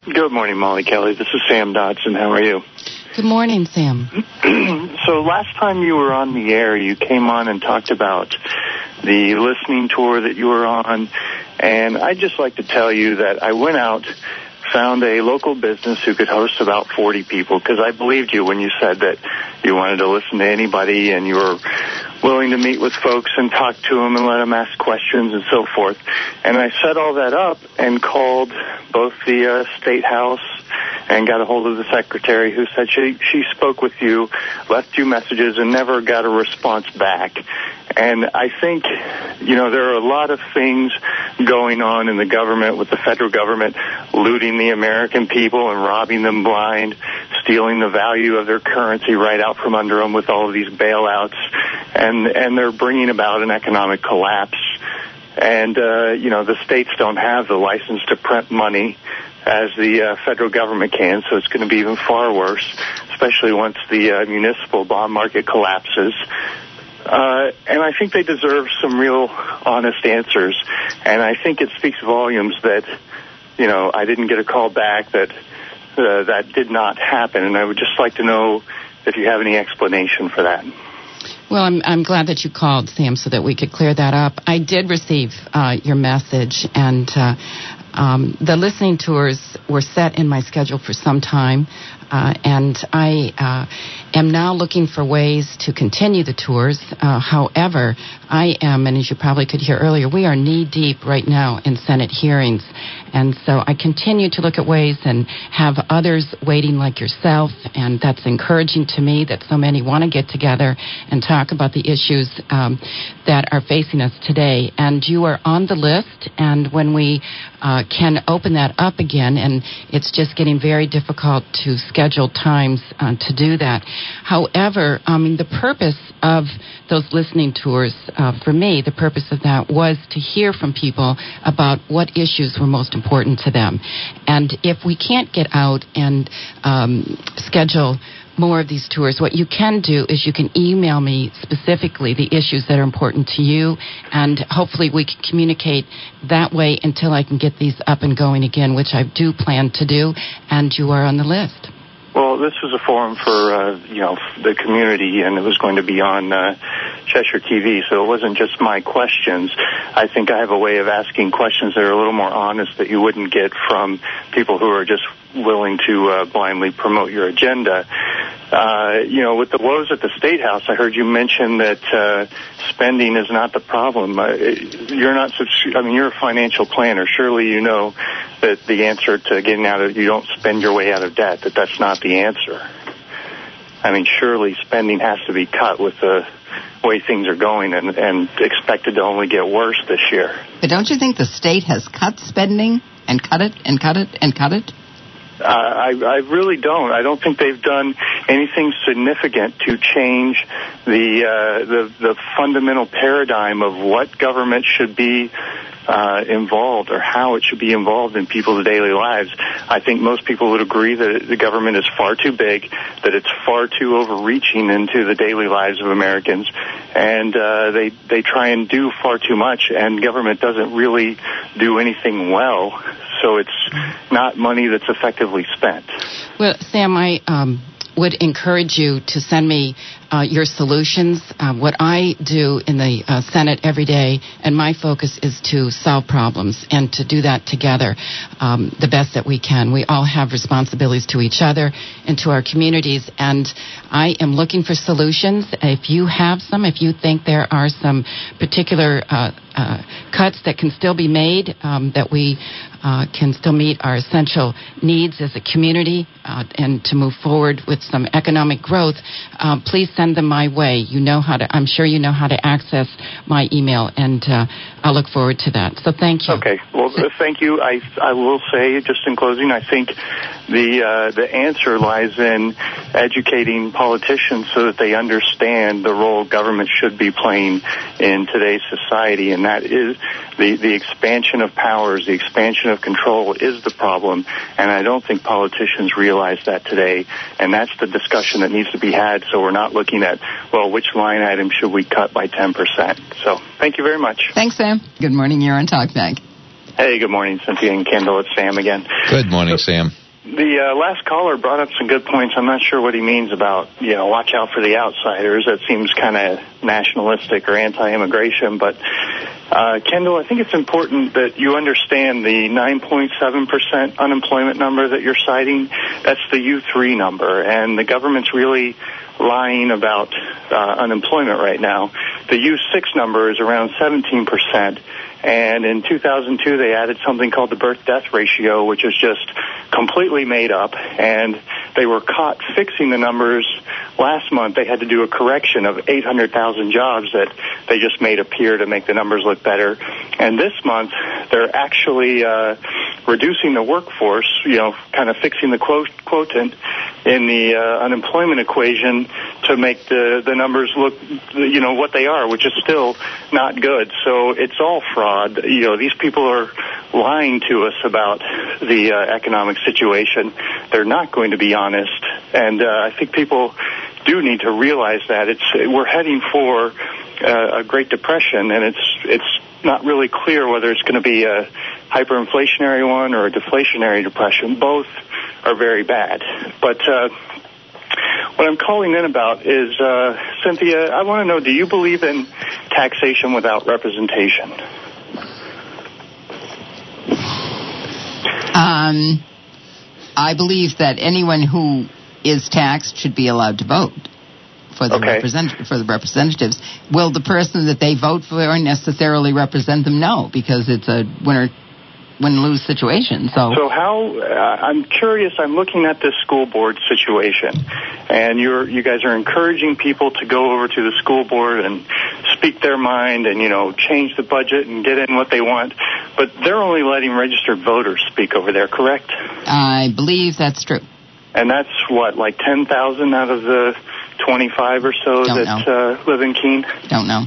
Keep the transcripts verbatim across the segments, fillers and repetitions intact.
Good morning, Molly Kelly. This is Sam Dodson. How are you? Good morning, Sam. So last time you were on the air, you came on and talked about the listening tour that you were on, and I'd just like to tell you that I went out, found a local business who could host about forty people, because I believed you when you said that you wanted to listen to anybody and you were willing to meet with folks and talk to them and let them ask questions and so forth. And I set all that up and called both the uh, State House and got a hold of the secretary, who said she she spoke with you, left you messages, and never got a response back. And I think, you know, there are a lot of things going on in the government, with the federal government looting the American people and robbing them blind, stealing the value of their currency right out from under them with all of these bailouts, and and they're bringing about an economic collapse. And, uh, you know, the states don't have the license to print money as the uh, federal government can, so it's going to be even far worse, especially once the uh, municipal bond market collapses. Uh, and I think they deserve some real honest answers. And I think it speaks volumes that, you know, I didn't get a call back, that uh, that did not happen. And I would just like to know if you have any explanation for that. Well, I'm I'm glad that you called, Sam, so that we could clear that up. I did receive uh, your message, and uh, um, the listening tours were set in my schedule for some time, uh, and I uh, am now looking for ways to continue the tours. Uh, however, I am, and as you probably could hear earlier, we are knee-deep right now in Senate hearings. And so I continue to look at ways and have others waiting like yourself, and that's encouraging to me that so many want to get together and talk about the issues um, that are facing us today. And you are on the list, and when we uh, can open that up again, and it's just getting very difficult to schedule times uh, to do that. However, I mean, the purpose of those listening tours, uh, for me, the purpose of that was to hear from people about what issues were most important to them. And if we can't get out and um, schedule more of these tours, what you can do is you can email me specifically the issues that are important to you, and hopefully we can communicate that way until I can get these up and going again, which I do plan to do, and you are on the list. Well, this was a forum for, uh, you know, the community, and it was going to be on uh, Cheshire T V, so it wasn't just my questions. I think I have a way of asking questions that are a little more honest that you wouldn't get from people who are just willing to uh, blindly promote your agenda. Uh, you know, with the woes at the State House, I heard you mention that uh, spending is not the problem. Uh, you're not, I mean, you're a financial planner. Surely you know that the answer to getting out of, you don't spend your way out of debt, that that's not the answer. I mean, surely spending has to be cut with the way things are going, and, and expected to only get worse this year. But don't you think the state has cut spending and cut it and cut it and cut it? Uh, I, I really don't. I don't think they've done anything significant to change the uh, the, the fundamental paradigm of what government should be uh, involved, or how it should be involved in people's daily lives. I think most people would agree that the government is far too big, that it's far too overreaching into the daily lives of Americans, and uh, they they try and do far too much, and government doesn't really do anything well. So it's not money that's effectively spent. Well, Sam, I um, would encourage you to send me uh, your solutions. Uh, what I do in the uh, Senate every day, and my focus is to solve problems and to do that together um, the best that we can. We all have responsibilities to each other and to our communities, and I am looking for solutions. If you have some, if you think there are some particular uh, uh, cuts that can still be made, um, that we uh, can still meet our essential needs as a community uh, and to move forward with some economic growth, uh, please send them my way. You know how to, I'm sure you know how to access my email, and uh, I'll look forward to that. So thank you. Okay. Well, thank you. I I will say, just in closing, I think the uh, the answer lies in educating politicians so that they understand the role government should be playing in today's society, and that is the, the expansion of powers, the expansion of control is the problem, and I don't think politicians realize that today, and that's the discussion that needs to be had, so we're not looking at, well, which line item should we cut by ten percent. So thank you very much. Thanks, Sam. Good morning. You're on TalkBack. Hey, good morning, Cynthia and Kendall. It's Sam again. Good morning, Sam. The uh, last caller brought up some good points. I'm not sure what he means about, you know, watch out for the outsiders. That seems kind of nationalistic or anti-immigration. But, uh, Kendall, I think it's important that you understand the nine point seven percent unemployment number that you're citing. That's the U three number, and the government's really lying about uh, unemployment right now. The U six number is around seventeen percent. And in two thousand two, they added something called the birth-death ratio, which is just completely made up. And they were caught fixing the numbers last month. They had to do a correction of eight hundred thousand jobs that they just made appear to make the numbers look better. And this month, they're actually uh, reducing the workforce, you know, kind of fixing the quote, quotient in the uh, unemployment equation to make the, the numbers look, you know, what they are, which is still not good. So it's all fraud. You know, these people are lying to us about the uh, economic situation. They're not going to be honest. And uh, I think people do need to realize that. It's we're heading for uh, a Great Depression, and it's it's not really clear whether it's going to be a hyperinflationary one or a deflationary depression. Both are very bad. But uh, what I'm calling in about is, uh, Cynthia, I want to know, do you believe in taxation without representation? Um, I believe that anyone who is taxed should be allowed to vote for the okay. represent for the representatives. Will the person that they vote for necessarily represent them? No, because it's a winner win-lose situation. So, so how? Uh, I'm curious. I'm looking at this school board situation, and you're you guys are encouraging people to go over to the school board and speak their mind, and you know change the budget and get in what they want. But they're only letting registered voters speak over there, correct? I believe that's true. And that's what, like ten thousand out of the twenty-five or so Don't that uh, live in Keene? Don't know.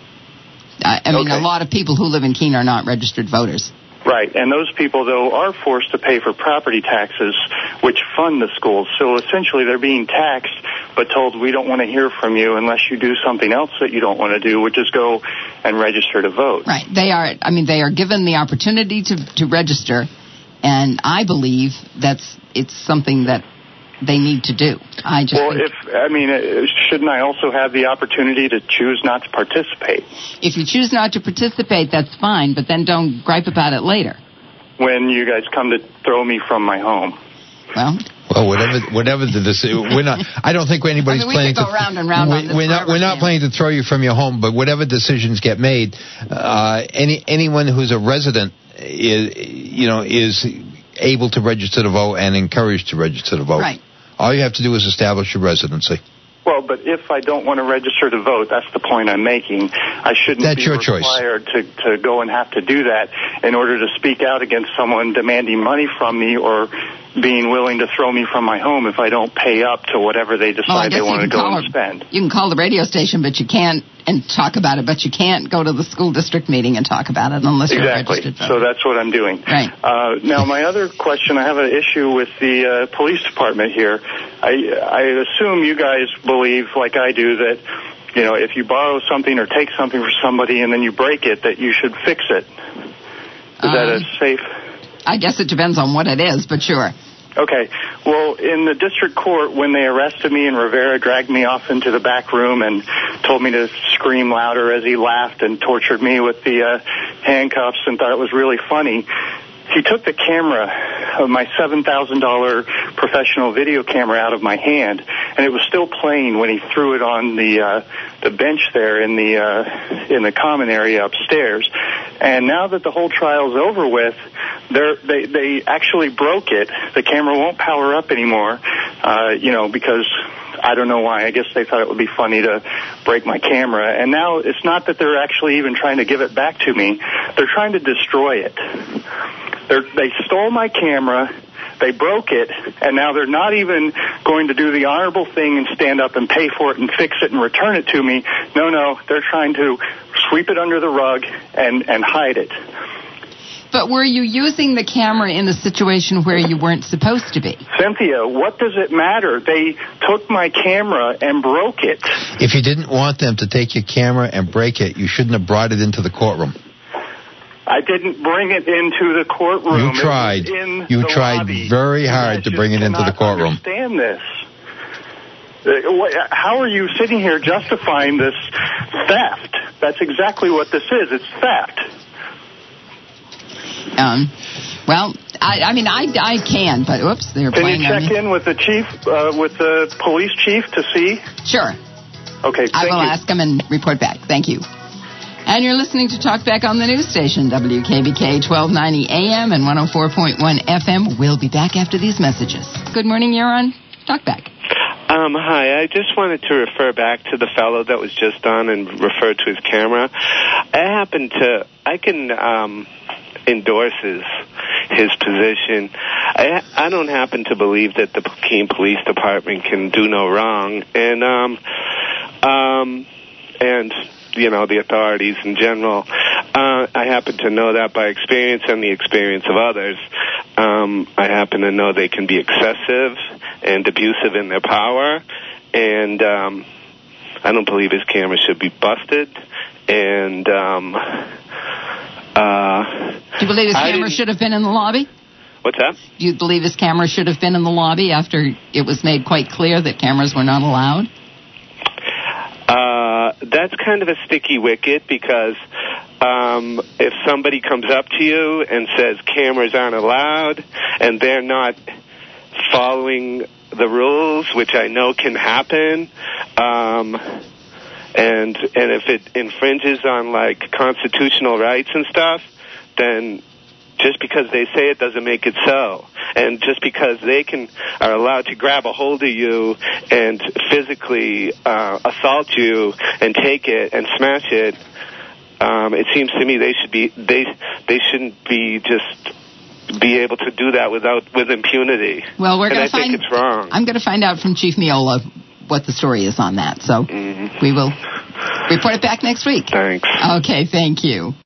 I, I mean, okay. a lot of people who live in Keene are not registered voters. Right, and those people, though, are forced to pay for property taxes, which fund the schools. So essentially they're being taxed, but told we don't want to hear from you unless you do something else that you don't want to do, which is go and register to vote. Right. They are, I mean, they are given the opportunity to, to register, and I believe that's it's something that they need to do. I just well, think if I mean, shouldn't I also have the opportunity to choose not to participate? If you choose not to participate, that's fine, but then don't gripe about it later. When you guys come to throw me from my home. Well, well, whatever, whatever the decision, we're not. I don't think anybody's I mean, we planning could go to. round and round we, on this we're not. We're not Sam. planning to throw you from your home, but whatever decisions get made, uh, any anyone who's a resident is, you know, is able to register to vote and encouraged to register to vote. Right. All you have to do is establish your residency. Well, but if I don't want to register to vote, that's the point I'm making. I shouldn't That's be your required to, to go and have to do that in order to speak out against someone demanding money from me or being willing to throw me from my home if I don't pay up to whatever they decide well, I guess they want to go and her, spend. You can call the radio station, but you can't and talk about it, but you can't go to the school district meeting and talk about it unless you're exactly. registered voter. So that's what I'm doing. Right. Uh, now, my other question, I have an issue with the uh, police department here. I, I assume you guys believe, like I do, that you know if you borrow something or take something from somebody and then you break it, that you should fix it. Is um, that a safe? I guess it depends on what it is, but sure. Okay. Well, in the district court, when they arrested me and Rivera dragged me off into the back room and told me to scream louder as he laughed and tortured me with the uh, handcuffs and thought it was really funny, he took the camera of my seven thousand dollars professional video camera out of my hand, and it was still playing when he threw it on the uh, the bench there in the uh, in the common area upstairs. And now that the whole trial's over with, they're, they they actually broke it. The camera won't power up anymore, uh, you know, because I don't know why. I guess they thought it would be funny to break my camera. And now it's not that they're actually even trying to give it back to me. They're trying to destroy it. They're, they stole my camera, they broke it, and now they're not even going to do the honorable thing and stand up and pay for it and fix it and return it to me. No, no, they're trying to sweep it under the rug and, and hide it. But were you using the camera in the situation where you weren't supposed to be? Cynthia, what does it matter? They took my camera and broke it. If you didn't want them to take your camera and break it, you shouldn't have brought it into the courtroom. I didn't bring it into the courtroom. You tried. It was in you the tried lobby. very hard to bring it into the courtroom. I understand this. How are you sitting here justifying this theft? That's exactly what this is. It's theft. Um, well, I, I mean, I, I can, but oops, they're Can playing you check on me. in with the chief, uh, with the police chief to see? Sure. Okay, thank I will you. ask him and report back. Thank you. And you're listening to Talkback on the news station, W K B K twelve ninety A M and one oh four point one F M. We'll be back after these messages. Good morning, you're on Talkback. Um, hi, I just wanted to refer back to the fellow that was just on and referred to his camera. I happen to, I can um, endorse his, his position. I, I don't happen to believe that the Keene Police Department can do no wrong. And, um, um, and, you know, the authorities in general. Uh, I happen to know that by experience and the experience of others. Um, I happen to know they can be excessive and abusive in their power, and um, I don't believe his camera should be busted. And um, uh, do you believe his I camera didn't- should have been in the lobby? What's that? Do you believe his camera should have been in the lobby after it was made quite clear that cameras were not allowed? Uh, that's kind of a sticky wicket because um, if somebody comes up to you and says cameras aren't allowed and they're not following the rules, which I know can happen, um, and and if it infringes on like constitutional rights and stuff, then just because they say it doesn't make it so. And just because they can are allowed to grab a hold of you and physically uh, assault you and take it and smash it, um, it seems to me they should be they they shouldn't be just be able to do that without with impunity. Well, we're and going I to find. think it's wrong. I'm going to find out from Chief Miola what the story is on that. So Mm-hmm. we will report it back next week. Thanks. Okay, thank you.